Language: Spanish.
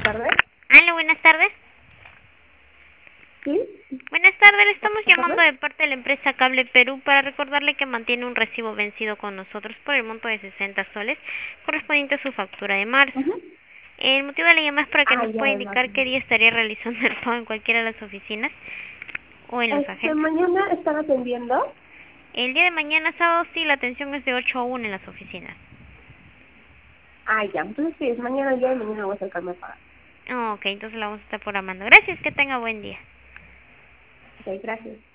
tardes. Aló, buenas tardes. ¿Sí? Buenas tardes, le estamos Buenas llamando tardes. de parte de la empresa Cable Perú para recordarle que mantiene un recibo vencido con nosotros por el monto de 60 soles correspondiente a su factura de marzo. Ujú. El motivo de la llamada es para que Ah, nos ya, pueda además. indicar qué día estaría realizando el pago en cualquiera de las oficinas o en los agentes. Mañana están atendiendo. El día de mañana, sábado, sí, la atención es de 8 a 1 en las oficinas. Ah, ya. Entonces sí, es mañana, el día de mañana voy a acercarme a pagar. Ok, entonces la vamos a estar programando. Gracias, que tenga buen día. Ok, gracias.